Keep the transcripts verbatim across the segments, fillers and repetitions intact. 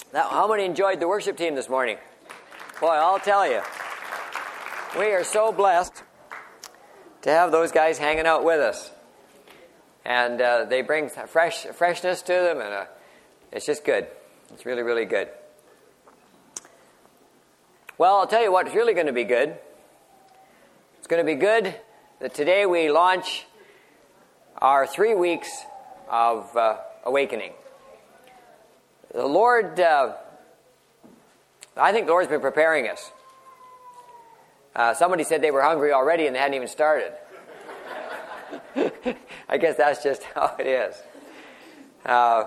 Now, how many enjoyed the worship team this morning? Boy, I'll tell you, we are so blessed to have those guys hanging out with us. And uh, they bring fresh freshness to them, and uh, it's just good. It's really, really good. Well, I'll tell you what, it's really going to be good. It's going to be good that today we launch our three weeks of uh, awakening. The Lord, uh, I think the Lord's been preparing us. Uh, somebody said they were hungry already and they hadn't even started. I guess that's just how it is. Uh,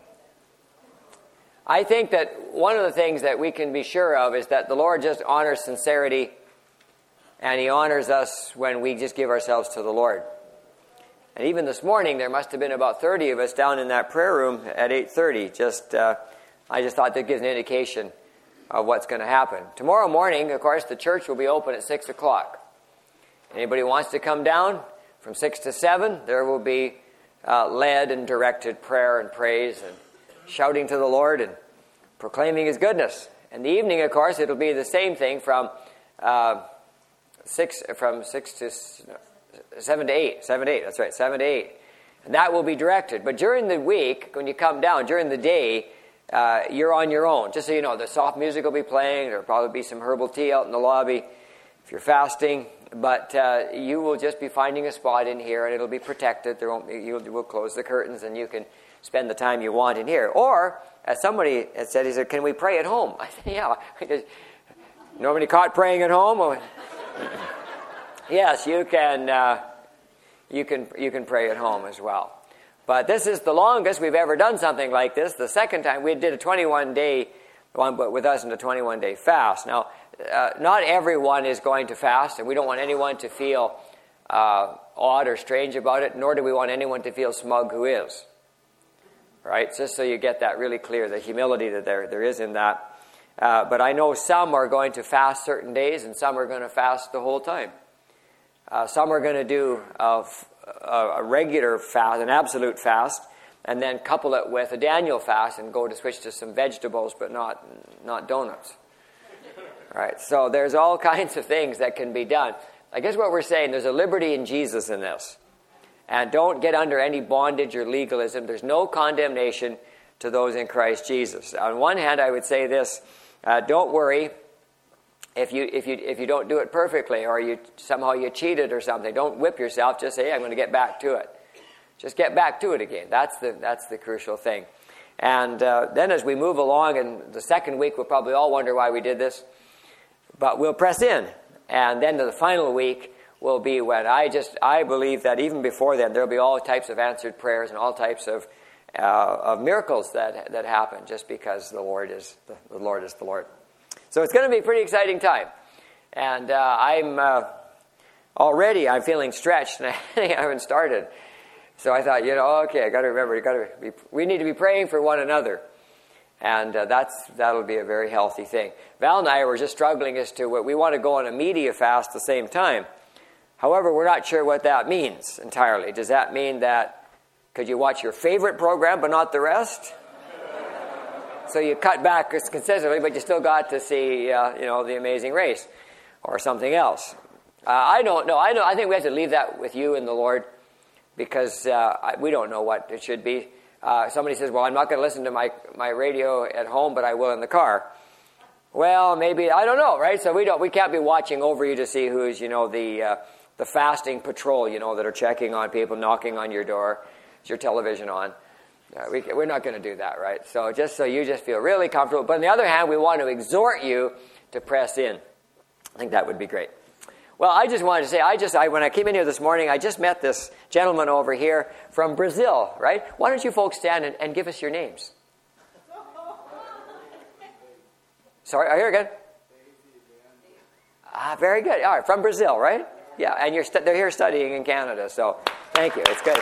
I think that one of the things that we can be sure of is that the Lord just honors sincerity, and He honors us when we just give ourselves to the Lord. And even this morning, there must have been about thirty of us down in that prayer room at eight thirty. Just, uh, I just thought that gives an indication of what's going to happen. Tomorrow morning, of course, the church will be open at six o'clock. Anybody who wants to come down from six to seven, there will be uh, led and directed prayer and praise and shouting to the Lord and proclaiming His goodness. In the evening, of course, it'll be the same thing from uh, six from six to no, seven to eight. Seven to eight. That's right. Seven to eight, and that will be directed. But during the week, when you come down during the day, uh, you're on your own. Just so you know, the soft music will be playing. There'll probably be some herbal tea out in the lobby if you're fasting. But uh, you will just be finding a spot in here, and it'll be protected. There won't be, you will close the curtains, and you can spend the time you want in here. Or, as somebody had said, he said, "Can we pray at home?" I said, "Yeah." Nobody caught praying at home? Or, yes, you can. Uh, you can. You can pray at home as well. But this is the longest we've ever done something like this. The second time we did a twenty-one day one, but with us in a twenty-one day fast. Now, uh, not everyone is going to fast, and we don't want anyone to feel uh, odd or strange about it. Nor do we want anyone to feel smug who is. Right? Just so you get that really clear, the humility that there there is in that. Uh, but I know some are going to fast certain days, and some are going to fast the whole time. Uh, some are going to do a, a regular fast, an absolute fast, and then couple it with a Daniel fast and go to switch to some vegetables, but not not donuts. Right? So there's all kinds of things that can be done. I guess what we're saying, there's a liberty in Jesus in this. And don't get under any bondage or legalism. There's no condemnation to those in Christ Jesus. On one hand, I would say this, uh, don't worry if you if you if you don't do it perfectly, or you somehow you cheated or something. Don't whip yourself. Just say, hey, I'm going to get back to it. Just get back to it again. That's the that's the crucial thing. And uh, then as we move along, and the second week, we'll probably all wonder why we did this. But we'll press in. And then to the final week will be when I just, I believe that even before then, there'll be all types of answered prayers and all types of uh, of miracles that that happen just because the Lord is the, the Lord is the Lord. So it's going to be a pretty exciting time. And uh, I'm uh, already, I'm feeling stretched, and I haven't started. So I thought, you know, okay, I got to remember, you got to be, we need to be praying for one another. And uh, that's that'll be a very healthy thing. Val and I were just struggling as to what we want to go on a media fast at the same time. However, we're not sure what that means entirely. Does that mean that could you watch your favorite program but not the rest? So you cut back consistently, but you still got to see, uh, you know, The Amazing Race or something else. Uh, I don't know. I know. I think we have to leave that with you and the Lord, because uh, we don't know what it should be. Uh, somebody says, well, I'm not going to listen to my, my radio at home, but I will in the car. Well, maybe, I don't know, right? So we don't, we can't be watching over you to see who's, you know, the uh, the fasting patrol, you know, that are checking on people, knocking on your door. Is your television on? Uh, we, we're not going to do that, right? So just so you just feel really comfortable. But on the other hand, we want to exhort you to press in. I think that would be great. Well, I just wanted to say, I just I, when I came in here this morning, I just met this gentleman over here from Brazil, right? Why don't you folks stand and, and give us your names? Sorry, I hear again. Ah, very good. All right, from Brazil, right? Yeah, and you're stu- they're here studying in Canada, so thank you. It's good.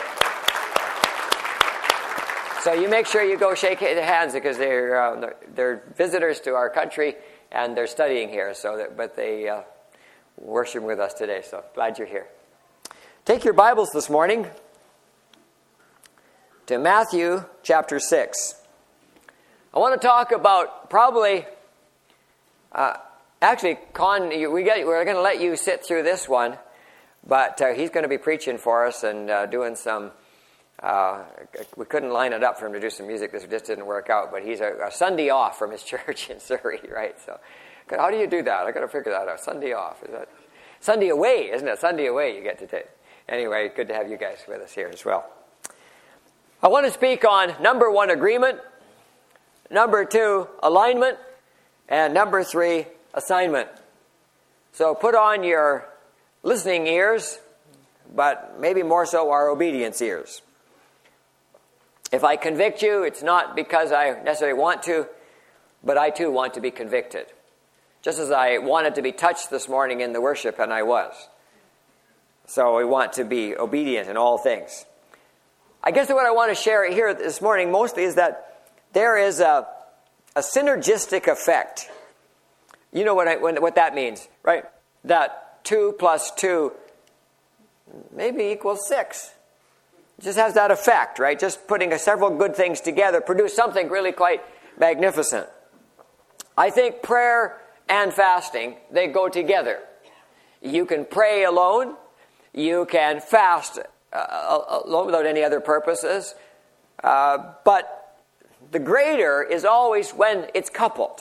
So you make sure you go shake their hands, because they're uh, they're, they're visitors to our country, and they're studying here. So, that, but they uh, worship with us today. So glad you're here. Take your Bibles this morning to Matthew chapter six. I want to talk about probably, uh, actually, Con, we get, we're going to let you sit through this one, but uh, he's going to be preaching for us and uh, doing some, uh, we couldn't line it up for him to do some music. This just didn't work out, but he's a, a Sunday off from his church in Surrey, right? So how do you do that? I got to figure that out. Sunday off. Is that Sunday away, isn't it? Sunday away you get to take. Anyway, good to have you guys with us here as well. I want to speak on number one, agreement, number two, alignment, and number three, assignment. So put on your listening ears, but maybe more so our obedience ears. If I convict you, it's not because I necessarily want to, but I too want to be convicted. Just as I wanted to be touched this morning in the worship, and I was. So we want to be obedient in all things. I guess what I want to share here this morning mostly is that there is a, a synergistic effect. You know what, I, what that means, right? That two plus two maybe equals six. It just has that effect, right? Just putting a, several good things together produce something really quite magnificent. I think prayer and fasting, they go together. You can pray alone. You can fast uh, alone without any other purposes. Uh, but the greater is always when it's coupled.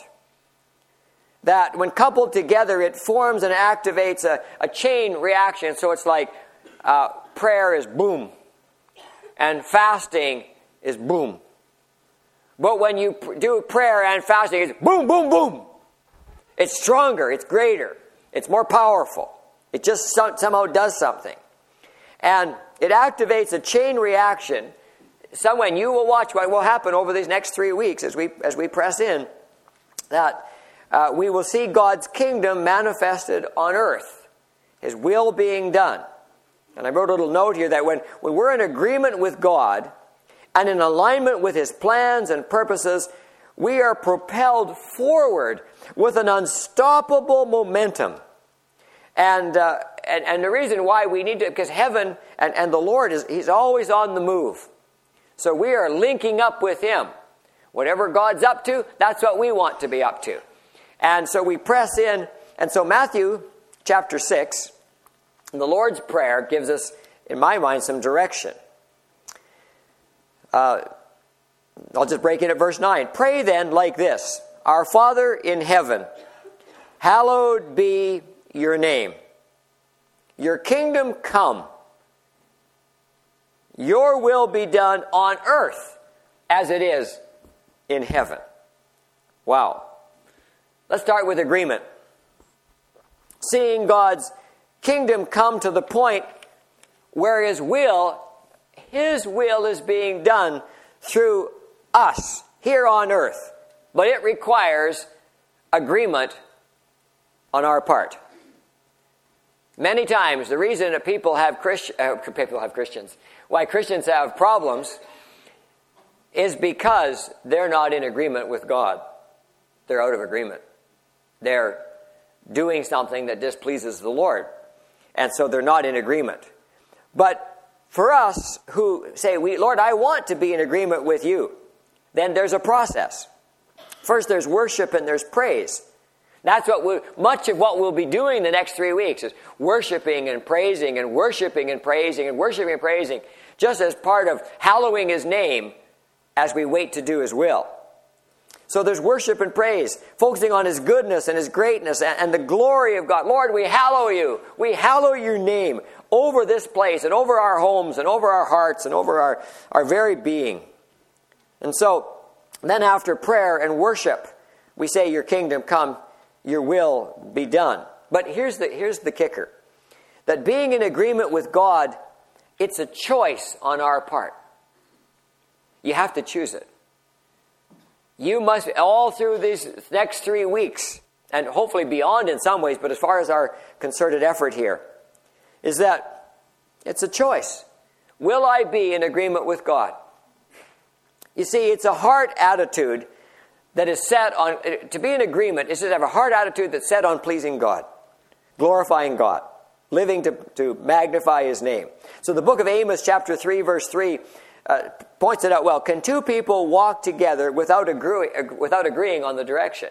That when coupled together, it forms and activates a, a chain reaction. So it's like uh, prayer is boom. And fasting is boom. But when you pr- do prayer and fasting, it's boom, boom, boom. It's stronger. It's greater. It's more powerful. It just so- somehow does something. And it activates a chain reaction. Someone, you will watch what will happen over these next three weeks as we as we press in, that uh, we will see God's kingdom manifested on earth. His will being done. And I wrote a little note here that when, when we're in agreement with God and in alignment with His plans and purposes, we are propelled forward with an unstoppable momentum. And, uh, and and the reason why we need to, because heaven and, and the Lord, is He's always on the move. So we are linking up with Him. Whatever God's up to, that's what we want to be up to. And so we press in. And so Matthew chapter six, the Lord's Prayer, gives us, in my mind, some direction. Uh, I'll just break in at verse nine. Pray then like this: Our Father in heaven, hallowed be your name. Your kingdom come. Your will be done on earth as it is in heaven. Wow. Let's start with agreement. Seeing God's kingdom come to the point where His will, His will is being done through us here on earth. But it requires agreement on our part. Many times, the reason that people have Christ, uh, people have Christians, why Christians have problems, is because they're not in agreement with God. They're out of agreement. They're doing something that displeases the Lord. And so they're not in agreement. But for us who say, "We, Lord, I want to be in agreement with you," then there's a process. First, there's worship and there's praise. That's what we, much of what we'll be doing the next three weeks is worshiping and praising and worshiping and praising and worshiping and praising, just as part of hallowing His name as we wait to do His will. So there's worship and praise, focusing on His goodness and His greatness and, and the glory of God. Lord, we hallow you. We hallow your name over this place and over our homes and over our hearts and over our, our very being. And so then after prayer and worship, we say, your kingdom come, your will be done. But here's the, here's the kicker. That being in agreement with God, it's a choice on our part. You have to choose it. You must, all through these next three weeks, and hopefully beyond in some ways, but as far as our concerted effort here, is that it's a choice. Will I be in agreement with God? You see, it's a heart attitude that is set on, to be in agreement is to have a heart attitude that's set on pleasing God, glorifying God, living to, to magnify His name. So the book of Amos, chapter three, verse three, uh, points it out well. Can two people walk together without, agree, without agreeing on the direction?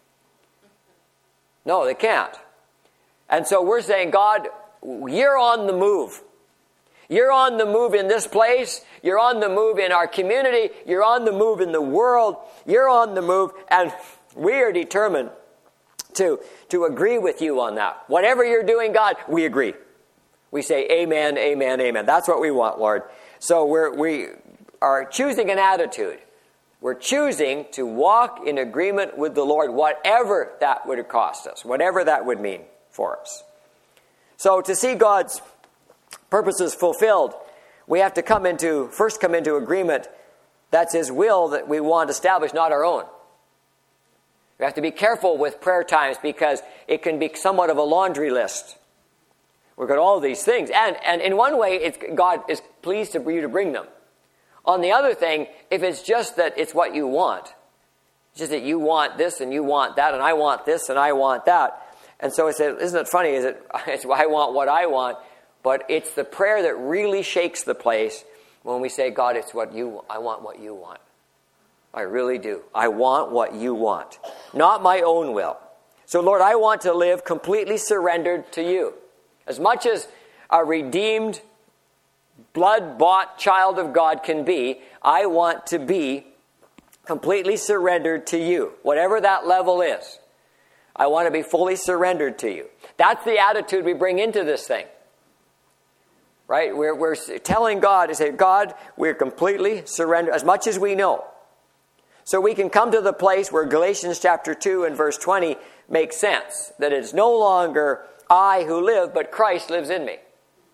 No, they can't. And so we're saying, God, you're on the move. You're on the move in this place. You're on the move in our community. You're on the move in the world. You're on the move. And we are determined to, to agree with you on that. Whatever you're doing, God, we agree. We say amen, amen, amen. That's what we want, Lord. So we're, we are choosing an attitude. We're choosing to walk in agreement with the Lord, whatever that would cost us, whatever that would mean for us. So to see God's purposes fulfilled, we have to come into, first come into agreement. That's His will that we want established, not our own. We have to be careful with prayer times because it can be somewhat of a laundry list. We've got all these things. And, and in one way, it's, God is pleased for you to bring them. On the other thing, if it's just that it's what you want, it's just that you want this and you want that and I want this and I want that. And so it's, isn't it funny? Is it, it's I want what I want, but it's the prayer that really shakes the place when we say, God, it's what you, I want what you want. I really do. I want what you want, not my own will. So Lord, I want to live completely surrendered to you. As much as a redeemed, blood-bought child of God can be, I want to be completely surrendered to you, whatever that level is. I want to be fully surrendered to you. That's the attitude we bring into this thing. Right? We're, we're telling God, to say, God, we're completely surrendered, as much as we know. So we can come to the place where Galatians chapter two and verse twenty makes sense. That it's no longer I who live, but Christ lives in me.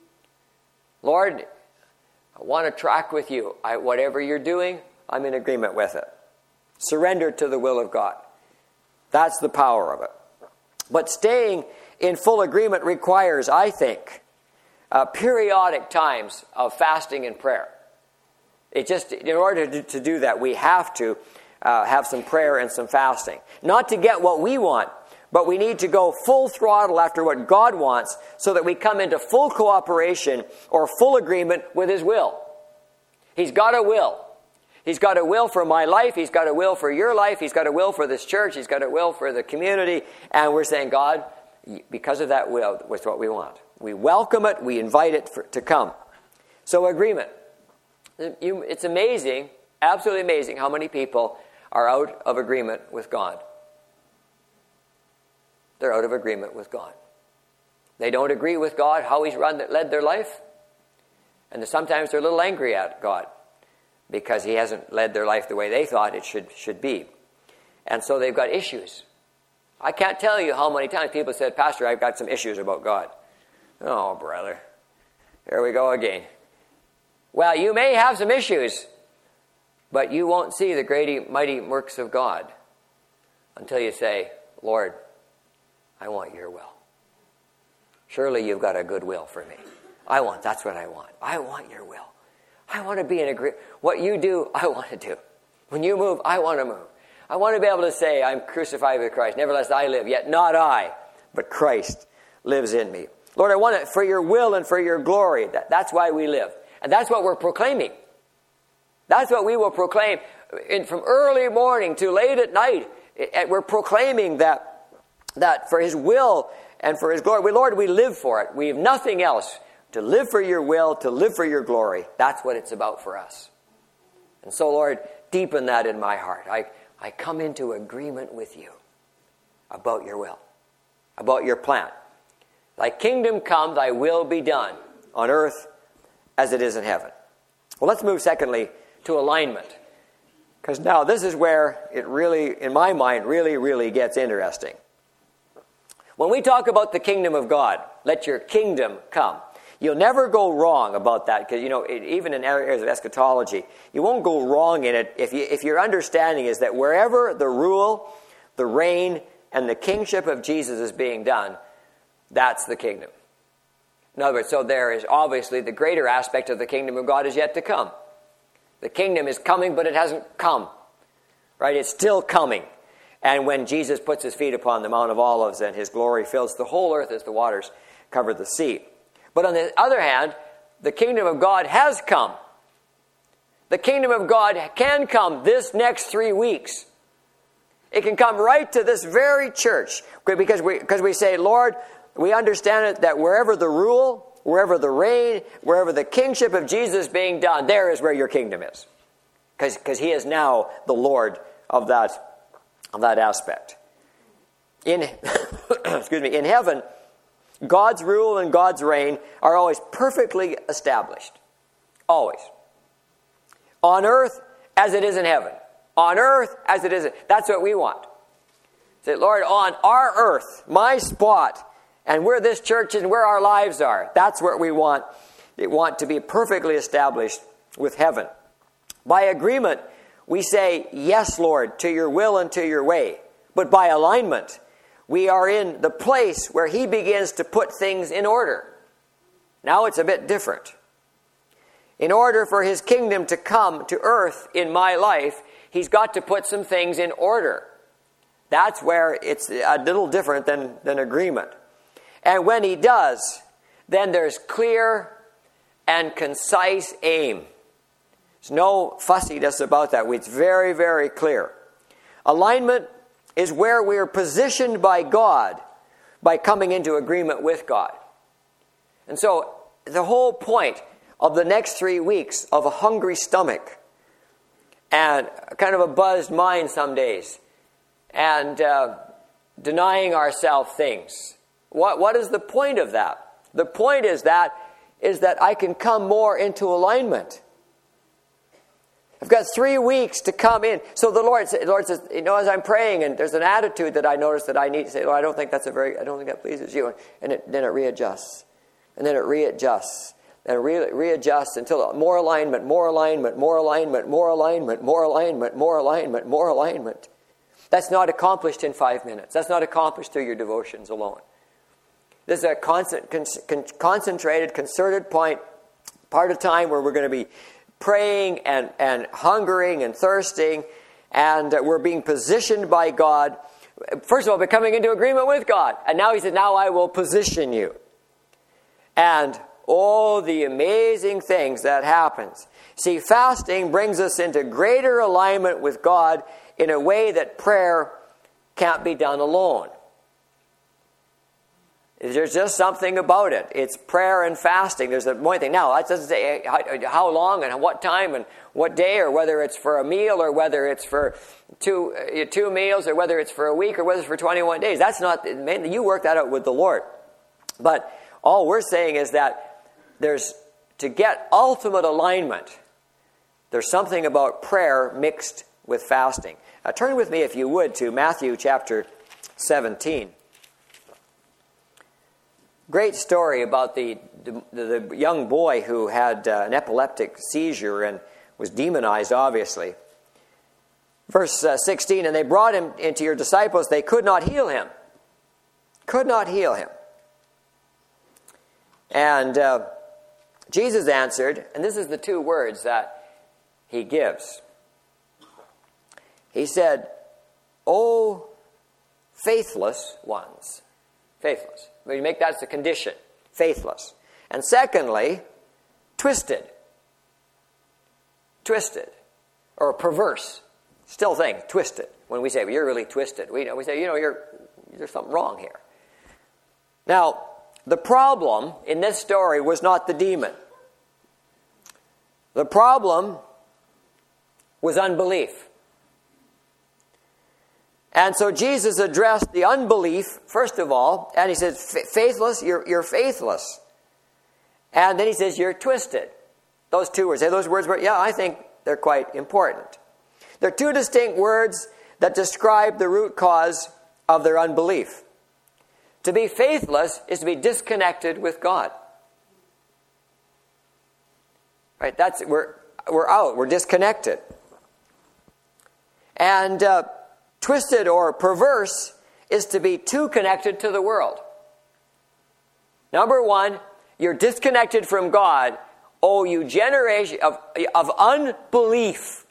Lord, I want to track with you. I, whatever you're doing, I'm in agreement with it. Surrender to the will of God. That's the power of it. But staying in full agreement requires, I think, uh, periodic times of fasting and prayer. It just, in order to, to do that, we have to uh, have some prayer and some fasting. Not to get what we want, but we need to go full throttle after what God wants so that we come into full cooperation or full agreement with His will. He's got a will. He's got a will for my life. He's got a will for your life. He's got a will for this church. He's got a will for the community. And we're saying, God, because of that will, that's what we want. We welcome it. We invite it for, to come. So agreement. You, it's amazing, absolutely amazing how many people are out of agreement with God. They're out of agreement with God. They don't agree with God, how He's run, led their life. And sometimes they're a little angry at God because He hasn't led their life the way they thought it should, should be. And so they've got issues. I can't tell you how many times people said, Pastor, I've got some issues about God. Oh, brother. Here we go again. Well, you may have some issues, but you won't see the great, mighty works of God until you say, Lord, I want your will. Surely you've got a good will for me. I want, that's what I want. I want your will. I want to be in agreement. What you do, I want to do. When you move, I want to move. I want to be able to say, I'm crucified with Christ. Nevertheless, I live. Yet not I, but Christ lives in me. Lord, I want it for your will and for your glory. That, that's why we live. And that's what we're proclaiming. That's what we will proclaim. In, from early morning to late at night, it, we're proclaiming that, that for His will and for His glory. We, Lord, we live for it. We have nothing else. To live for your will, to live for your glory. That's what it's about for us. And so, Lord, deepen that in my heart. I, I come into agreement with you about your will, about your plan. Thy kingdom come, thy will be done on earth as it is in heaven. Well, let's move secondly to alignment. Because now this is where it really, in my mind, really, really gets interesting. When we talk about the kingdom of God, let your kingdom come. You'll never go wrong about that because, you know, it, even in areas of eschatology, you won't go wrong in it if, you, if your understanding is that wherever the rule, the reign, and the kingship of Jesus is being done, that's the kingdom. In other words, so there is obviously the greater aspect of the kingdom of God is yet to come. The kingdom is coming, but it hasn't come. Right? It's still coming. And when Jesus puts His feet upon the Mount of Olives and His glory fills the whole earth as the waters cover the sea. But on the other hand, the kingdom of God has come. The kingdom of God can come this next three weeks. It can come right to this very church. Because we, because we say, Lord, we understand it that wherever the rule, wherever the reign, wherever the kingship of Jesus being done, there is where your kingdom is. Because, because he is now the Lord of that, of that aspect. In, excuse me, in heaven, God's rule and God's reign are always perfectly established. Always. On earth as it is in heaven. On earth as it is in... That's what we want. Say, Lord, on our earth, my spot, and where this church is and where our lives are, that's what we want. We want to be perfectly established with heaven. By agreement, we say, yes, Lord, to your will and to your way. But by alignment, we are in the place where he begins to put things in order. Now it's a bit different. In order for his kingdom to come to earth in my life, he's got to put some things in order. That's where it's a little different than, than agreement. And when he does, then there's clear and concise aim. There's no fussiness about that. It's very, very clear. Alignment is where we are positioned by God by coming into agreement with God. And so the whole point of the next three weeks of a hungry stomach and kind of a buzzed mind some days and uh, denying ourselves things. What, what is the point of that? The point is that is that I can come more into alignment. I've got three weeks to come in. So the Lord, the Lord says, you know, as I'm praying, and there's an attitude that I notice that I need to say, Lord, I don't think that's a very, I don't think that pleases you. And it, then it readjusts. And then it readjusts. And it re- readjusts until more alignment, more alignment, more alignment, more alignment, more alignment, more alignment, more alignment. That's not accomplished in five minutes. That's not accomplished through your devotions alone. This is a constant, con- con- concentrated, concerted point, part of time where we're going to be praying and, and hungering and thirsting, and uh, we're being positioned by God. First of all, we're coming into agreement with God. And now he said, now I will position you. And oh, the amazing things that happens. See, fasting brings us into greater alignment with God in a way that prayer can't be done alone. There's just something about it. It's prayer and fasting. There's a one thing. Now, that doesn't say how long and what time and what day, or whether it's for a meal or whether it's for two two meals or whether it's for a week or whether it's for twenty-one days. That's not, you work that out with the Lord. But all we're saying is that there's, to get ultimate alignment, there's something about prayer mixed with fasting. Now, turn with me, if you would, to Matthew chapter seventeen. Great story about the, the, the young boy who had uh, an epileptic seizure and was demonized, obviously. Verse uh, sixteen, and they brought him into your disciples. They could not heal him. Could not heal him. And uh, Jesus answered, and this is the two words that he gives. He said, "O faithless ones." Faithless. We make that as a condition. Faithless. And secondly, twisted. Twisted. Or perverse. Still thing, twisted. When we say, well, you're really twisted. We, we say, you know, you're, there's something wrong here. Now, the problem in this story was not the demon. The problem was unbelief. And so Jesus addressed the unbelief, first of all, and he says, faithless, you're, you're faithless. And then he says, you're twisted. Those two words. Say those words were, yeah, I think they're quite important. They're two distinct words that describe the root cause of their unbelief. To be faithless is to be disconnected with God. Right? That's, we're, we're out. We're disconnected. And uh, twisted or perverse is to be too connected to the world. Number one, you're disconnected from God. Oh, you generation of, of unbelief.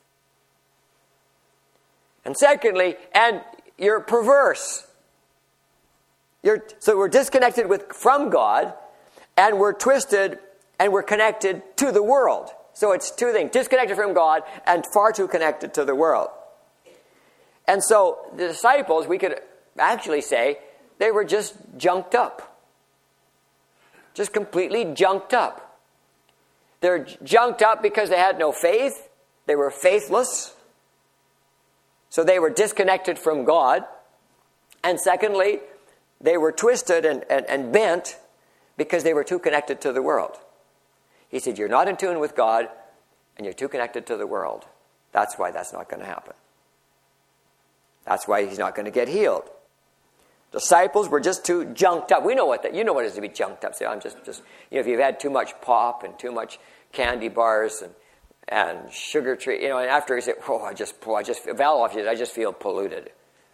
And secondly, and you're perverse. You're, so we're disconnected with, from God, and we're twisted, and we're connected to the world. So it's two things, disconnected from God and far too connected to the world. And so the disciples, we could actually say, they were just junked up. Just completely junked up. They're junked up because they had no faith. They were faithless. So they were disconnected from God. And secondly, they were twisted and, and, and bent because they were too connected to the world. He said, you're not in tune with God and you're too connected to the world. That's why that's not going to happen. That's why he's not going to get healed. Disciples were just too junked up. We know what that, you know what it is to be junked up. Say, I'm just, just, you know, if you've had too much pop and too much candy bars and, and sugar tree, you know, and after you say, oh, I just, oh, I just, Val, I just feel polluted.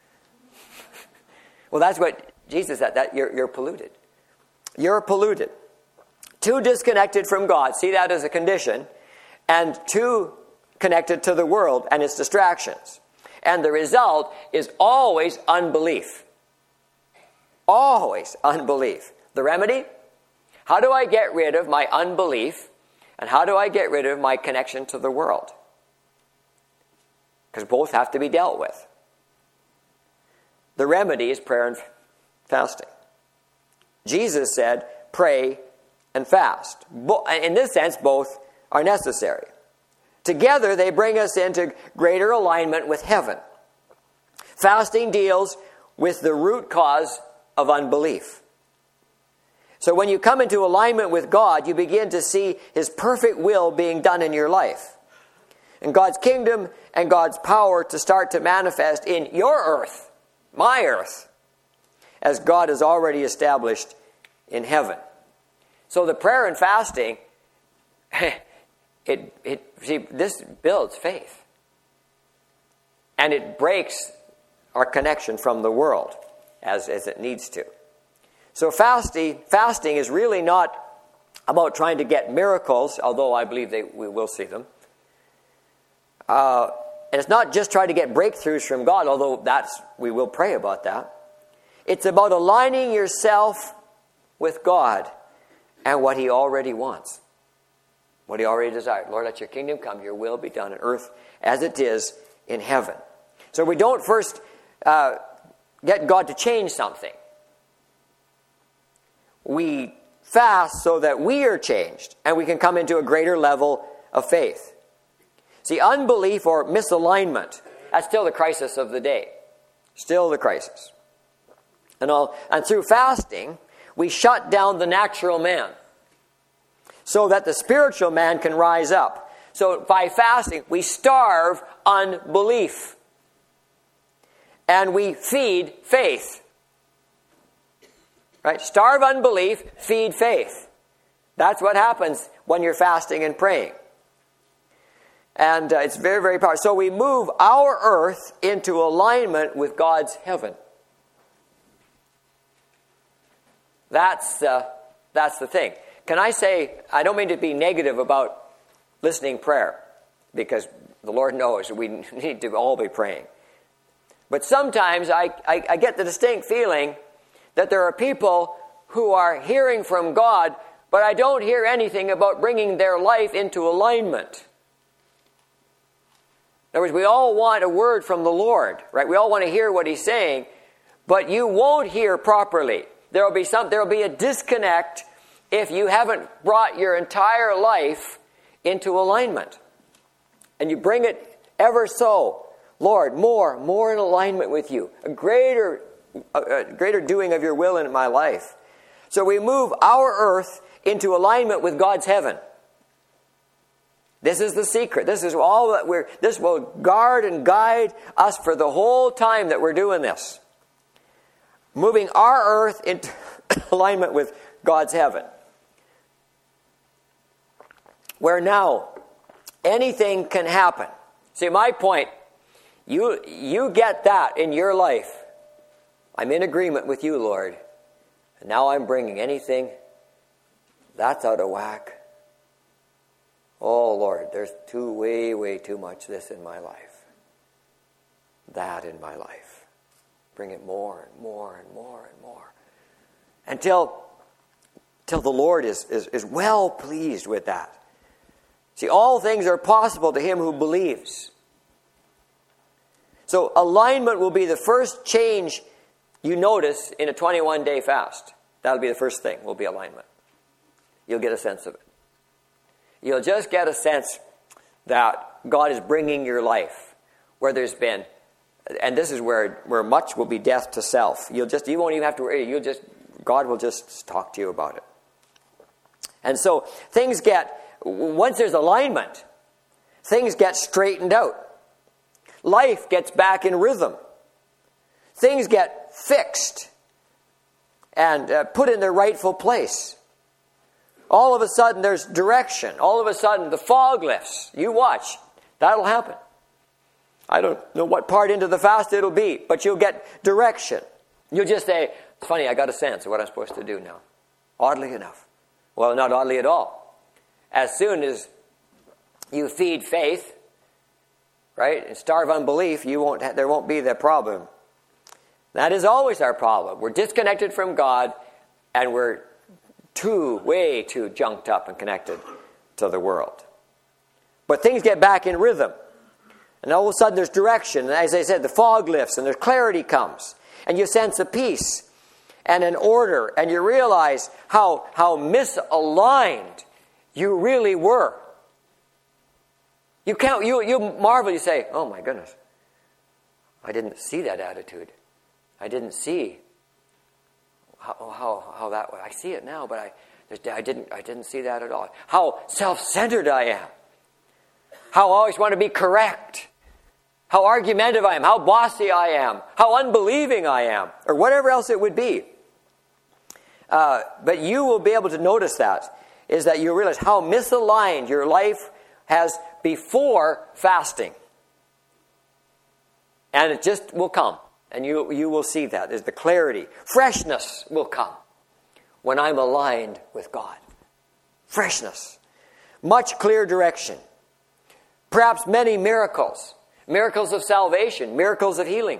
Well, that's what Jesus said, that you're, you're polluted. You're polluted. Too disconnected from God. See that as a condition. And too connected to the world and its distractions. And the result is always unbelief. Always unbelief. The remedy? How do I get rid of my unbelief? And how do I get rid of my connection to the world? Because both have to be dealt with. The remedy is prayer and fasting. Jesus said, pray and fast. In this sense, both are necessary. Together, they bring us into greater alignment with heaven. Fasting deals with the root cause of unbelief. So when you come into alignment with God, you begin to see His perfect will being done in your life. And God's kingdom and God's power to start to manifest in your earth, my earth, as God has already established in heaven. So the prayer and fasting, it, it, see, this builds faith. And it breaks our connection from the world as, as it needs to. So fasting, fasting is really not about trying to get miracles, although I believe they, we will see them. Uh, and it's not just trying to get breakthroughs from God, although that's we will pray about that. It's about aligning yourself with God and what He already wants. What He already desired. Lord, let your kingdom come, your will be done on earth as it is in heaven. So we don't first uh, get God to change something. We fast so that we are changed and we can come into a greater level of faith. See, unbelief or misalignment, that's still the crisis of the day. Still the crisis. And, all, and through fasting, we shut down the natural man so that the spiritual man can rise up. So by fasting, we starve unbelief. And we feed faith. Right? Starve unbelief, feed faith. That's what happens when you're fasting and praying. And uh, it's very, very powerful. So we move our earth into alignment with God's heaven. That's, uh, that's the thing. Can I say, I don't mean to be negative about listening prayer, because the Lord knows we need to all be praying. But sometimes I, I, I get the distinct feeling that there are people who are hearing from God, but I don't hear anything about bringing their life into alignment. In other words, we all want a word from the Lord, right? We all want to hear what He's saying, but you won't hear properly. There will be some, there will be a disconnect if you haven't brought your entire life into alignment. And you bring it ever so. Lord, more, more in alignment with you. A greater, a, a greater doing of your will in my life. So we move our earth into alignment with God's heaven. This is the secret. This is all that we're, this will guard and guide us for the whole time that we're doing this. Moving our earth into alignment with God's heaven. Where now anything can happen. See, my point, you, you get that in your life. I'm in agreement with you, Lord. And now I'm bringing anything that's out of whack. Oh, Lord, there's too, way, way too much this in my life. That in my life. Bring it more and more and more and more. Until, until the Lord is, is, is well pleased with that. See, all things are possible to him who believes. So alignment will be the first change you notice in a twenty-one day fast. That'll be the first thing, will be alignment. You'll get a sense of it. You'll just get a sense that God is bringing your life where there's been, and this is where, where much will be death to self. You'll just, you won't even have to worry. You'll just, God will just talk to you about it. And so things get, once there's alignment, things get straightened out. Life gets back in rhythm. Things get fixed and uh, put in their rightful place. All of a sudden there's direction. All of a sudden the fog lifts. You watch. That'll happen. I don't know what part into the fast it'll be, but you'll get direction. You'll just say, it's funny, I got a sense of what I'm supposed to do now. Oddly enough. Well, not oddly at all. As soon as you feed faith, right, and starve unbelief, you won't. Ha- there won't be that problem. That is always our problem. We're disconnected from God, and we're too, way too junked up and connected to the world. But things get back in rhythm. And all of a sudden there's direction. And as I said, the fog lifts and there's clarity comes. And you sense a peace and an order. And you realize how, how misaligned you really were. You can't, you, you marvel, you say, oh my goodness, I didn't see that attitude. I didn't see how, how, how that was. I see it now, but I, I, didn't, I didn't see that at all. How self-centered I am. How I always want to be correct. How argumentative I am. How bossy I am. How unbelieving I am. Or whatever else it would be. Uh, but you will be able to notice that. Is that you realize how misaligned your life has before fasting. And it just will come. And you, you will see that. There's the clarity. Freshness will come when I'm aligned with God. Freshness. Much clear direction. Perhaps many miracles. Miracles of salvation. Miracles of healing.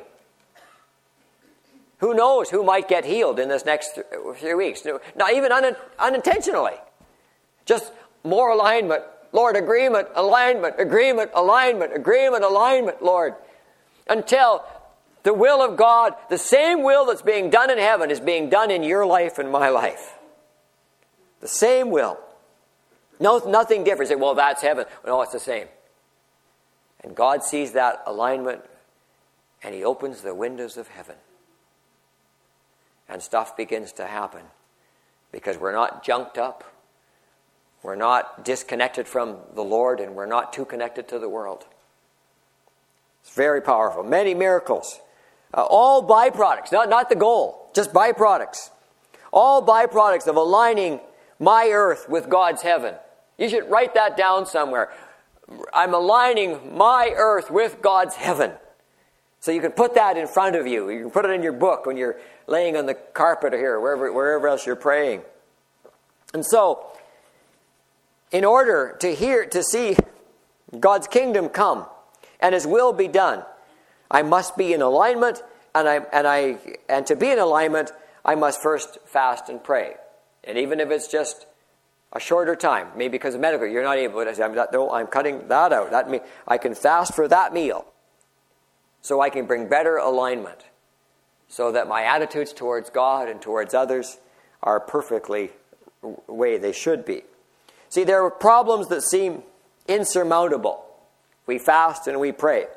Who knows who might get healed in this next few weeks. Not even un- unintentionally. Just more alignment. Lord, agreement, alignment, agreement, alignment, agreement, alignment, Lord. Until the will of God, the same will that's being done in heaven is being done in your life and my life. The same will. No, nothing different. Say, well, that's heaven. No, it's the same. And God sees that alignment and He opens the windows of heaven. And stuff begins to happen. Because we're not junked up. We're not disconnected from the Lord, and we're not too connected to the world. It's very powerful. Many miracles. Uh, all byproducts, not, not the goal, just byproducts. All byproducts of aligning my earth with God's heaven. You should write that down somewhere. I'm aligning my earth with God's heaven. So you can put that in front of you. You can put it in your book when you're laying on the carpet or here, wherever, wherever else you're praying. And so, in order to hear, to see God's kingdom come and His will be done, I must be in alignment, and I and I and to be in alignment, I must first fast and pray. And even if it's just a shorter time, maybe because of medical, you're not able to say, I'm, not, no, I'm cutting that out. That mean, I can fast for that meal, so I can bring better alignment, so that my attitudes towards God and towards others are perfectly the way they should be. See, there are problems that seem insurmountable. We fast and we pray.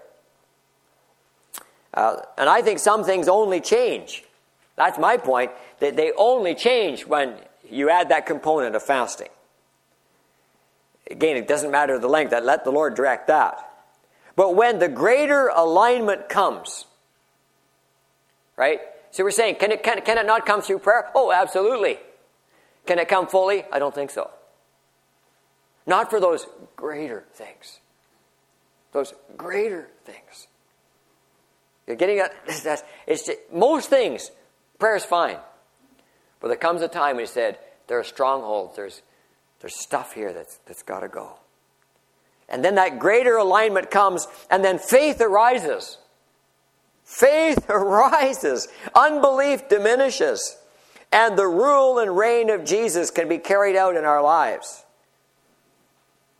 Uh, and I think some things only change. That's my point, that they only change when you add that component of fasting. Again, it doesn't matter the length. That let the Lord direct that. But when the greater alignment comes, right? So we're saying, can it, can, can it not come through prayer? Oh, absolutely. Can it come fully? I don't think so. Not for those greater things. Those greater things. You're getting at that. It's just, most things, prayer is fine. But there comes a time when He said, there are strongholds, there's there's stuff here that's that's got to go. And then that greater alignment comes, and then faith arises. Faith arises. Unbelief diminishes. And the rule and reign of Jesus can be carried out in our lives.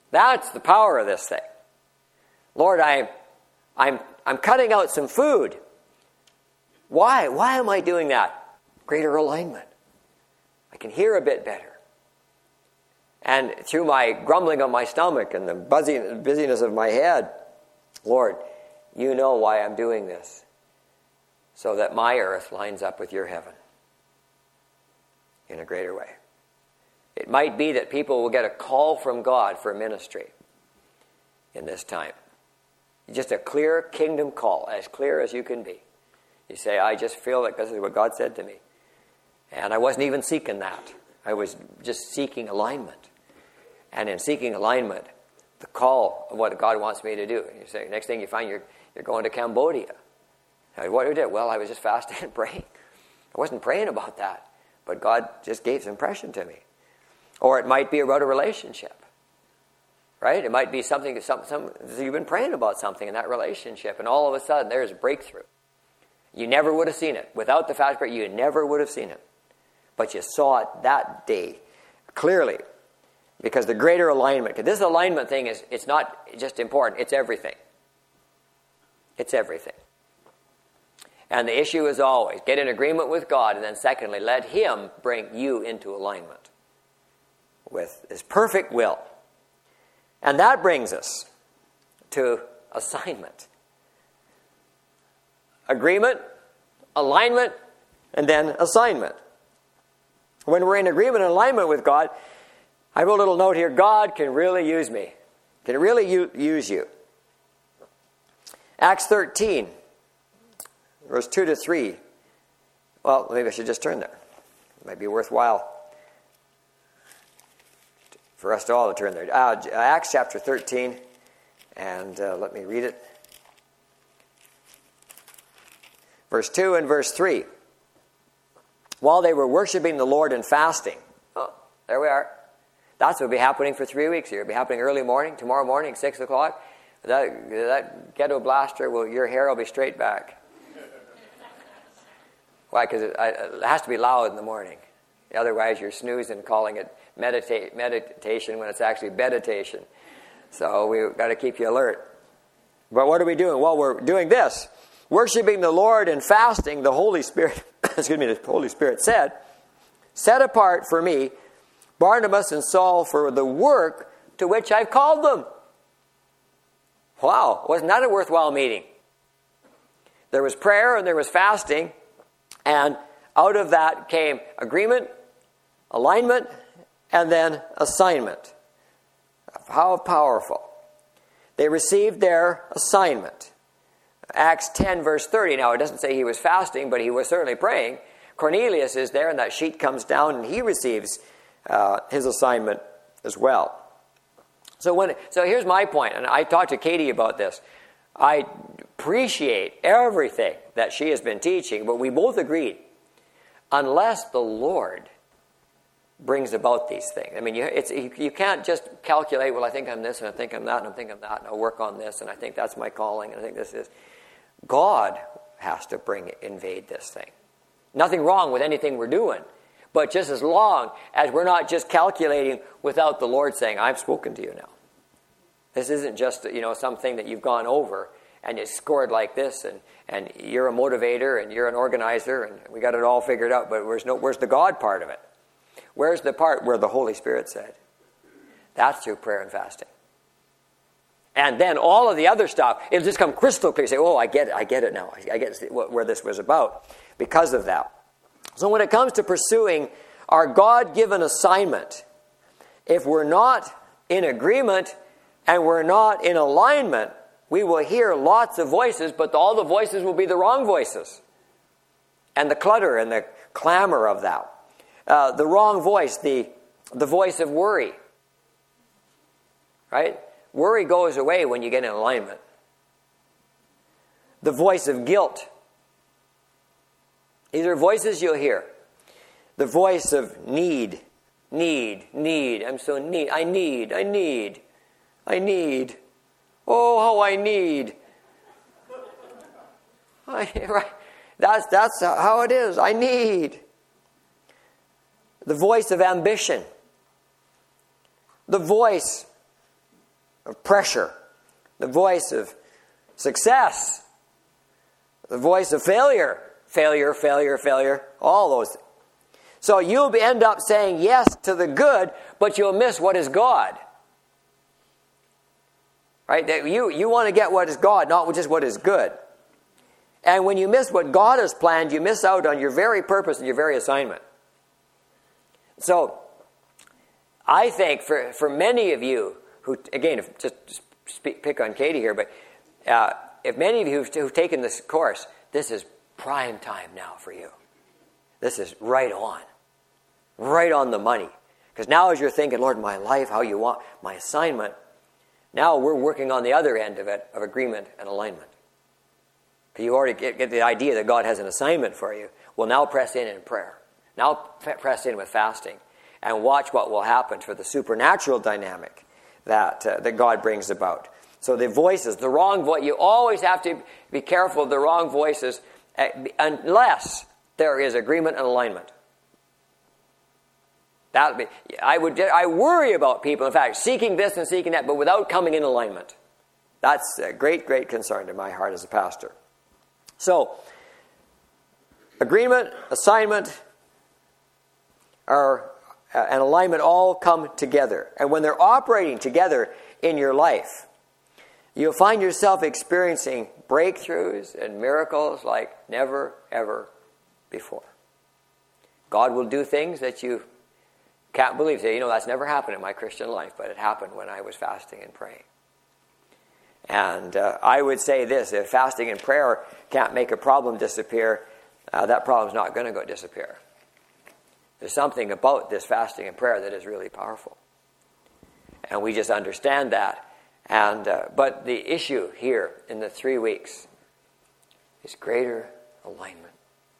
That's the power of this thing. Lord, I, I'm, I'm cutting out some food. Why? Why am I doing that? Greater alignment. I can hear a bit better. And through my grumbling of my stomach and the buzzing, busyness of my head, Lord, you know why I'm doing this. So that my earth lines up with your heaven in a greater way. It might be that people will get a call from God for ministry in this time. Just a clear kingdom call, as clear as you can be. You say, I just feel like this is what God said to me. And I wasn't even seeking that. I was just seeking alignment. And in seeking alignment, the call of what God wants me to do. You say, next thing you find, you're, you're going to Cambodia. Now, what did you do? Well, I was just fasting and praying. I wasn't praying about that. But God just gave some impression to me. Or it might be about a relationship. Right? It might be something, some, some, you've been praying about something in that relationship, and all of a sudden there's a breakthrough. You never would have seen it. Without the fast prayer, you never would have seen it. But you saw it that day clearly. Because the greater alignment, because this alignment thing is, it's not just important, it's everything. It's everything. And the issue is always, get in agreement with God, and then secondly, let Him bring you into alignment with His perfect will. And that brings us to assignment. Agreement, alignment, and then assignment. When we're in agreement and alignment with God, I wrote a little note here, God can really use me. Can really u- use you. Acts thirteen, verse two to three. Well, maybe I should just turn there. It might be worthwhile for us to all to turn there. Uh, Acts chapter thirteen, and uh, let me read it. Verse two and verse three. While they were worshiping the Lord and fasting. Oh, there we are. That's what will be happening for three weeks here. It'll be happening early morning, tomorrow morning, six o'clock. That, that ghetto blaster, will, your hair will be straight back. Why? Because it, it has to be loud in the morning. Otherwise, you're snoozing, calling it medita- meditation when it's actually meditation. So we've got to keep you alert. But what are we doing? Well, we're doing this. Worshiping the Lord and fasting, the Holy Spirit, excuse me, the Holy Spirit said, set apart for me Barnabas and Saul for the work to which I've called them. Wow, wasn't that a worthwhile meeting? There was prayer and there was fasting, and out of that came agreement, alignment, and then assignment. How powerful. They received their assignment. Acts ten, verse thirty. Now, it doesn't say he was fasting, but he was certainly praying. Cornelius is there, and that sheet comes down, and he receives uh, his assignment as well. So when, so here's my point, and I talked to Katie about this. I appreciate everything that she has been teaching, but we both agreed, unless the Lord brings about these things. I mean, you, it's, you, you can't just calculate, well, I think I'm this, and I think I'm that, and I think I'm that, and I'll work on this, and I think that's my calling, and I think this is. God has to bring, invade this thing. Nothing wrong with anything we're doing, but just as long as we're not just calculating without the Lord saying, I've spoken to you now. This isn't just, you know, something that you've gone over and it's scored like this, and, and you're a motivator and you're an organizer and we got it all figured out, but where's, no, where's the God part of it? Where's the part where the Holy Spirit said? That's through prayer and fasting. And then all of the other stuff, it'll just come crystal clear. You say, oh, I get it, I get it now. I get where this was about because of that. So when it comes to pursuing our God-given assignment, if we're not in agreement and we're not in alignment, we will hear lots of voices, but all the voices will be the wrong voices. And the clutter and the clamor of that. Uh, the wrong voice, the, the voice of worry. Right? Worry goes away when you get in alignment. The voice of guilt. These are voices you'll hear. The voice of need. Need. Need. I'm so need. I need. I need. I need. Oh, how I need. I, right. That's, that's how it is. I need. The voice of ambition. The voice of pressure, the voice of success, the voice of failure, failure, failure, failure, all those things. So you'll end up saying yes to the good, but you'll miss what is God. Right? You, you want to get what is God, not just what is good. And when you miss what God has planned, you miss out on your very purpose and your very assignment. So, I think for, for many of you who, again, if, just speak, pick on Katie here, but uh, if many of you who've, who've taken this course, this is prime time now for you. This is right on. Right on the money. Because now as you're thinking, Lord, my life, how you want, my assignment, now we're working on the other end of it, of agreement and alignment. Because you already get, get the idea that God has an assignment for you. Well, now press in in prayer. Now press in with fasting. And watch what will happen for the supernatural dynamic that, uh, that God brings about. So the voices, the wrong voice, you always have to be careful of the wrong voices uh, unless there is agreement and alignment. That would be, I would I worry about people, in fact, seeking this and seeking that, but without coming in alignment. That's a great, great concern to my heart as a pastor. So, agreement, assignment, are, uh, and alignment all come together. And when they're operating together in your life, you'll find yourself experiencing breakthroughs and miracles like never, ever before. God will do things that you can't believe. Say, you know, that's never happened in my Christian life, but it happened when I was fasting and praying. And uh, I would say this, if fasting and prayer can't make a problem disappear, uh, that problem's not going to go disappear. There's something about this fasting and prayer that is really powerful. And we just understand that. And uh, but the issue here in the three weeks is greater alignment.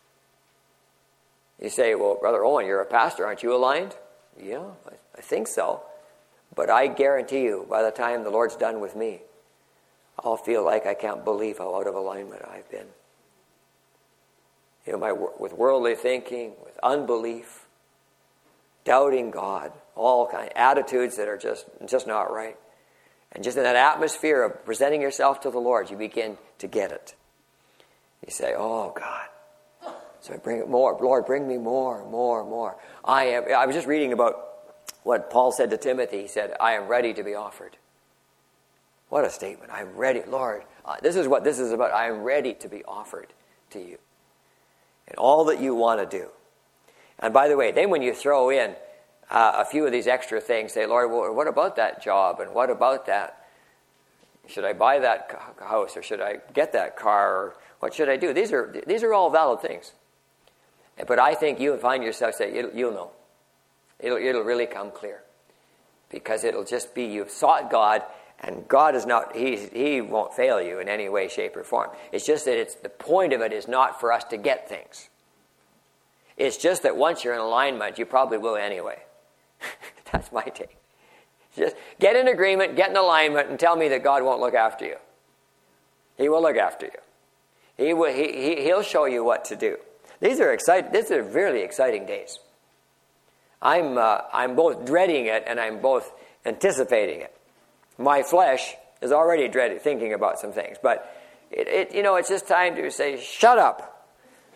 You say, well, Brother Owen, you're a pastor. Aren't you aligned? Yeah, I, I think so. But I guarantee you, by the time the Lord's done with me, I'll feel like I can't believe how out of alignment I've been. You know, my, with worldly thinking, with unbelief, doubting God, all kind of attitudes that are just, just not right. And just in that atmosphere of presenting yourself to the Lord, you begin to get it. You say, oh, God. So bring it more. Lord, bring me more, more, more. I am. I was just reading about what Paul said to Timothy. He said, I am ready to be offered. What a statement. I'm ready. Lord, uh, this is what this is about. I am ready to be offered to you. And all that you want to do. And by the way, then when you throw in uh, a few of these extra things, say, Lord, well, what about that job? And what about that? Should I buy that house? Or should I get that car? Or what should I do? These are these are all valid things. But I think you'll find yourself say, you'll, you'll know. It'll, it'll really come clear. Because it'll just be you've sought God, and God is not, he, he won't fail you in any way, shape, or form. It's just that it's the point of it is not for us to get things. It's just that once you're in alignment, you probably will anyway. That's my take. Just get in agreement, get in alignment, and tell me that God won't look after you. He will look after you. He will, he, he, he'll show you what to do. These are exciting. These are really exciting days. I'm uh, I'm both dreading it and I'm both anticipating it. My flesh is already dreading thinking about some things, but it, it you know it's just time to say, shut up.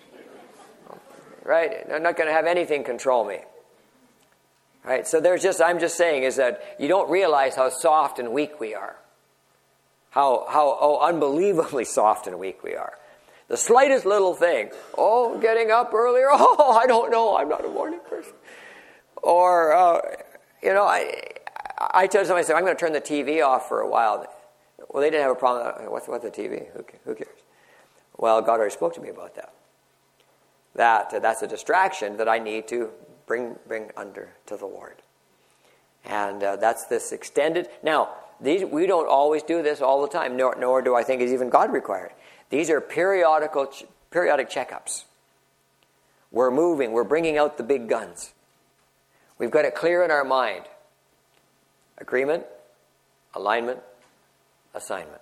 Right? I'm not going to have anything control me. Right? So there's just I'm just saying is that you don't realize how soft and weak we are. How how oh unbelievably soft and weak we are. The slightest little thing, oh, getting up earlier, oh, I don't know, I'm not a morning person. Or, uh, you know, I I tell somebody, I said, I'm going to turn the T V off for a while. Well, they didn't have a problem. What's, what's the T V? Who, who cares? Well, God already spoke to me about that. That uh, that's a distraction that I need to bring bring under to the Lord. And uh, that's this extended. Now, these we don't always do this all the time, nor, nor do I think is even God required. These are periodical, periodic checkups. We're moving. We're bringing out the big guns. We've got it clear in our mind. Agreement, alignment, assignment.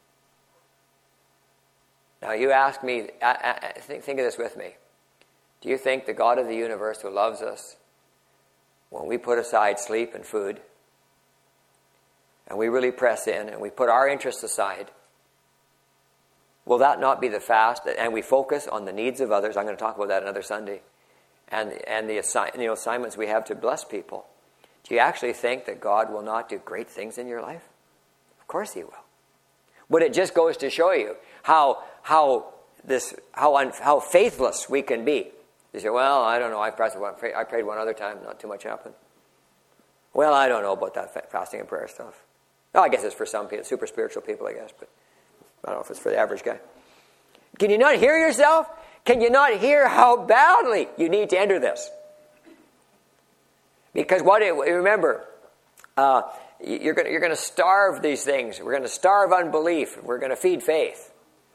Now you ask me, think, think of this with me. Do you think the God of the universe who loves us, when we put aside sleep and food, and we really press in and we put our interests aside, will that not be the fast? And we focus on the needs of others. I'm going to talk about that another Sunday. And, and the assi- you know, assignments we have to bless people. Do you actually think that God will not do great things in your life? Of course He will. But it just goes to show you how how this how un, how faithless we can be. You say, well, I don't know. I prayed one, I prayed one other time. Not too much happened. Well, I don't know about that fasting and prayer stuff. No, I guess it's for some people, super spiritual people, I guess. But I don't know if it's for the average guy. Can you not hear yourself? Can you not hear how badly you need to enter this? Because what it, remember, uh, you're going you're going to starve these things. We're going to starve unbelief. We're going to feed faith.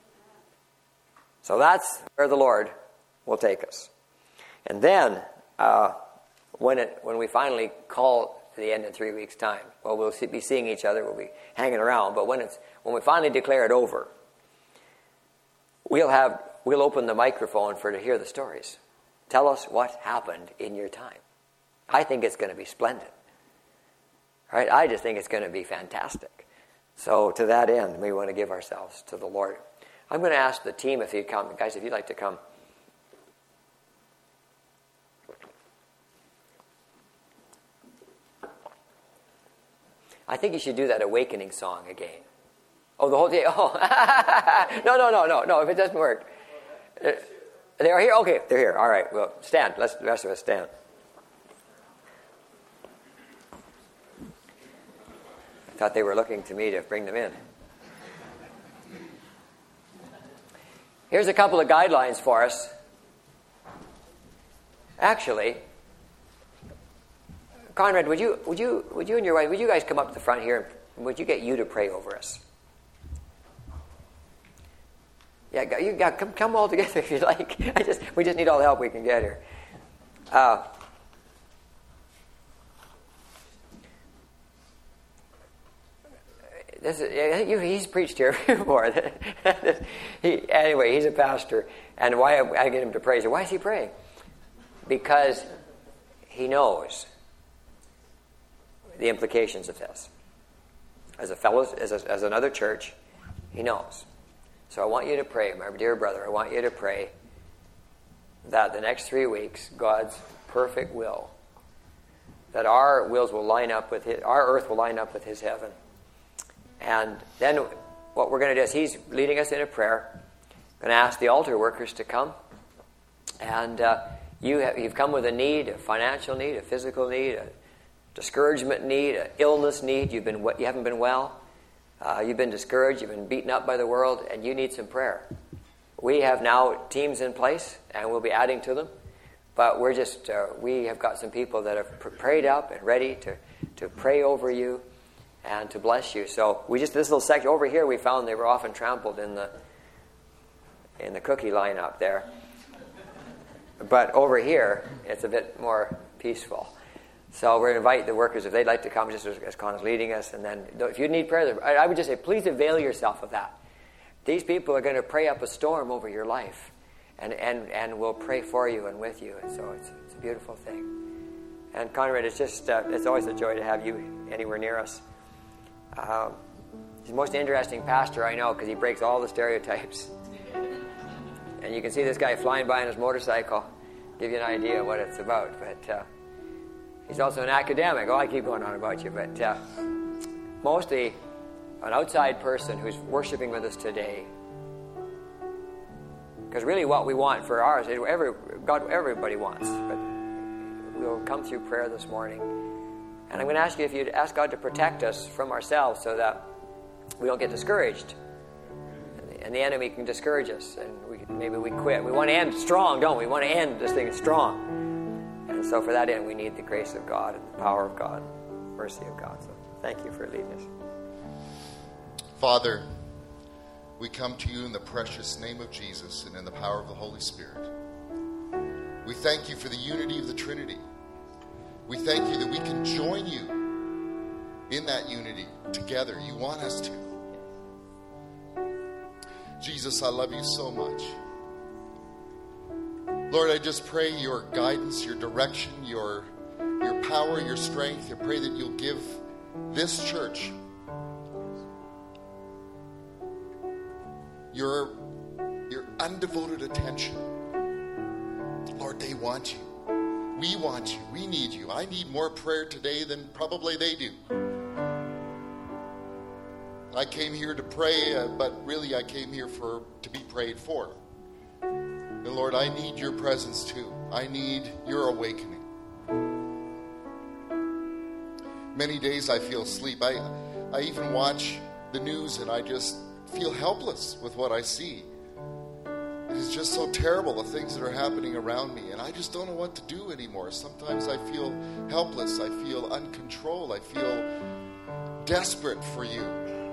So that's where the Lord will take us. And then, uh, when it when we finally call to the end in three weeks' time, well, we'll see, be seeing each other. We'll be hanging around. But when it's when we finally declare it over, we'll have we'll open the microphone for to hear the stories. Tell us what happened in your time. I think it's going to be splendid. Right? I just think it's going to be fantastic. So to that end, we want to give ourselves to the Lord. I'm going to ask the team if you'd come. Guys, if you'd like to come. I think you should do that awakening song again. Oh, the whole day? Oh, no, no, no, no, no, if it doesn't work. Uh, they are here? Okay, they're here. All right, well, stand. Let's, the rest of us stand. I thought they were looking to me to bring them in. Here's a couple of guidelines for us. Actually, Conrad, would you, would you, would you and your wife, would you guys come up to the front here and would you get you to pray over us? Yeah, you got come, come all together if you like. I just, we just need all the help we can get here. Uh, This is, he's preached here before. he, anyway, he's a pastor. And why I get him to pray? So why is he praying? Because he knows the implications of this. As a fellow, as, a, as another church, he knows. So I want you to pray, my dear brother, I want you to pray that the next three weeks, God's perfect will, that our wills will line up with his, our earth will line up with his heaven. And then what we're going to do is he's leading us in a prayer. Going to ask the altar workers to come. And uh, you have, you've come with a need, a financial need, a physical need, a discouragement need, an illness need. You've been you haven't been well. Uh, you've been discouraged. You've been beaten up by the world, and you need some prayer. We have now teams in place, and we'll be adding to them. But we're just uh, we have got some people that have prayed up and ready to to pray over you and to bless you. So we just, this little section over here, we found they were often trampled in the in the cookie line up there. But over here, it's a bit more peaceful. So we're going to invite the workers, if they'd like to come, just as, as Connor's leading us. And then if you need prayer, I, I would just say, please avail yourself of that. These people are going to pray up a storm over your life. And, and, and we'll pray for you and with you. And so it's, it's a beautiful thing. And Conrad, it's just, uh, it's always a joy to have you anywhere near us. Um, he's the most interesting pastor I know because he breaks all the stereotypes. And you can see this guy flying by on his motorcycle, give you an idea of what it's about. But uh, he's also an academic. Oh, I keep going on about you. But uh, mostly an outside person who's worshiping with us today. Because really what we want for ours, every, God, everybody wants. But we'll come through prayer this morning. And I'm going to ask you if you'd ask God to protect us from ourselves so that we don't get discouraged. And the, and the enemy can discourage us. And we, maybe we quit. We want to end strong, don't we? We want to end this thing strong. And so for that end, we need the grace of God and the power of God, mercy of God. So thank you for leading us. Father, we come to you in the precious name of Jesus and in the power of the Holy Spirit. We thank you for the unity of the Trinity. We thank you that we can join you in that unity together. You want us to. Jesus, I love you so much. Lord, I just pray your guidance, your direction, your, your power, your strength. I pray that you'll give this church your, your undevoted attention. Lord, they want you. We want you. We need you. I need more prayer today than probably they do. I came here to pray, uh, but really I came here for to be prayed for. And Lord, I need your presence too. I need your awakening. Many days I feel asleep. I, I even watch the news and I just feel helpless with what I see. It is just so terrible, the things that are happening around me, and I just don't know what to do anymore. Sometimes I feel helpless. I feel uncontrolled. I feel desperate for you.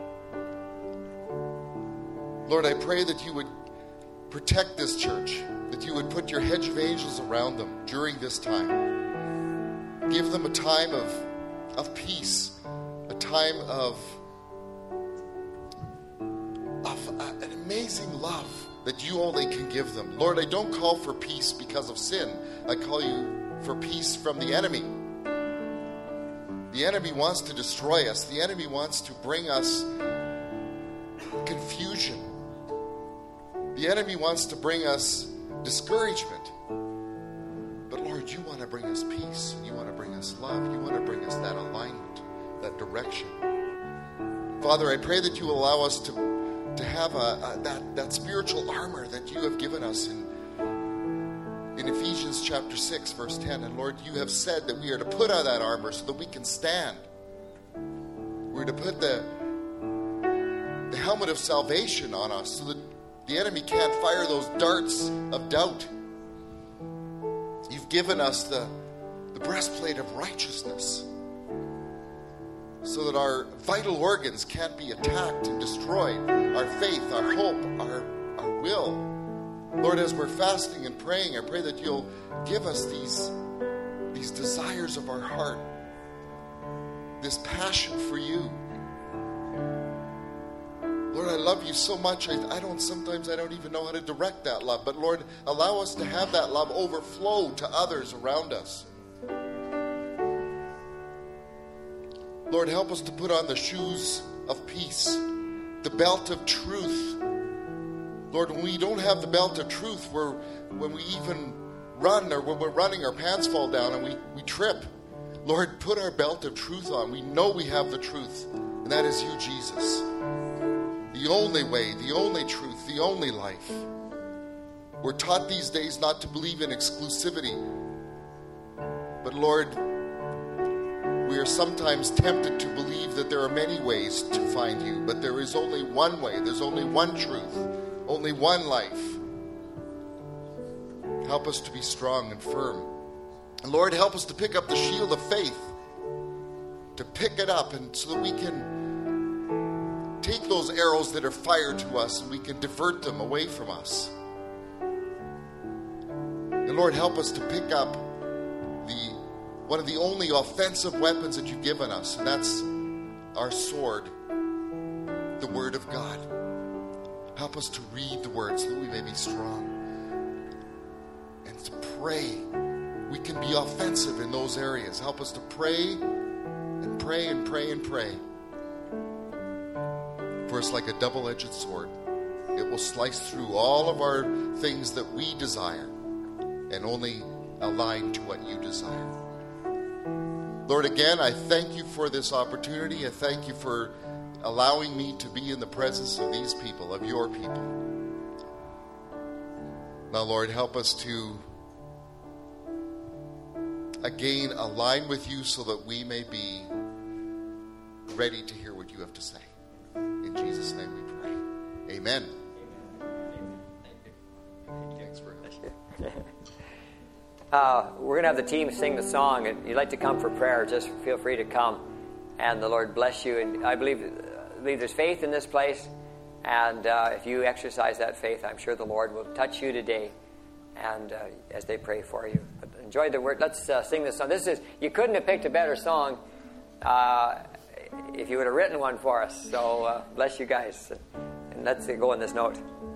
Lord, I pray that you would protect this church, that you would put your hedge of angels around them during this time. Give them a time of, of peace, a time of, of uh, an amazing love that you only can give them. Lord, I don't call for peace because of sin. I call you for peace from the enemy. The enemy wants to destroy us. The enemy wants to bring us confusion. The enemy wants to bring us discouragement. But Lord, you want to bring us peace. You want to bring us love. You want to bring us that alignment, that direction. Father, I pray that you will allow us to, to have a, a, that, that spiritual armor that you have given us in, in Ephesians chapter six, verse ten. And Lord, you have said that we are to put on that armor so that we can stand. We're to put the, the helmet of salvation on us so that the enemy can't fire those darts of doubt. You've given us the, the breastplate of righteousness so that our vital organs can't be attacked and destroyed. Our faith, our hope, our, our will. Lord, as we're fasting and praying, I pray that you'll give us these, these desires of our heart, this passion for you. Lord, I love you so much. I, I don't, sometimes I don't even know how to direct that love. But Lord, allow us to have that love overflow to others around us. Lord, help us to put on the shoes of peace, the belt of truth. Lord, when we don't have the belt of truth, we're, when we even run or when we're running, our pants fall down and we, we trip. Lord, put our belt of truth on. We know we have the truth, and that is you, Jesus. The only way, the only truth, the only life. We're taught these days not to believe in exclusivity. But Lord, we are sometimes tempted to believe that there are many ways to find you. But there is only one way. There's only one truth. Only one life. Help us to be strong and firm. And Lord, help us to pick up the shield of faith. To pick it up and so that we can take those arrows that are fired to us and we can divert them away from us. And Lord, help us to pick up the one of the only offensive weapons that you've given us, and that's our sword, the Word of God. Help us to read the Word so that we may be strong. And to pray. We can be offensive in those areas. Help us to pray and pray and pray and pray. For it's like a double-edged sword. It will slice through all of our things that we desire and only align to what you desire. Lord, again, I thank you for this opportunity. I thank you for allowing me to be in the presence of these people, of your people. Now, Lord, help us to again align with you so that we may be ready to hear what you have to say. In Jesus' name we pray. Amen. Thanks very much. Uh, we're going to have the team sing the song. And if you'd like to come for prayer, just feel free to come. And the Lord bless you. And I believe, I believe there's faith in this place. And uh, if you exercise that faith, I'm sure the Lord will touch you today. And uh, as they pray for you. But enjoy the word. Let's uh, sing this song. This is, you couldn't have picked a better song uh, if you would have written one for us. So uh, bless you guys. And let's go on this note.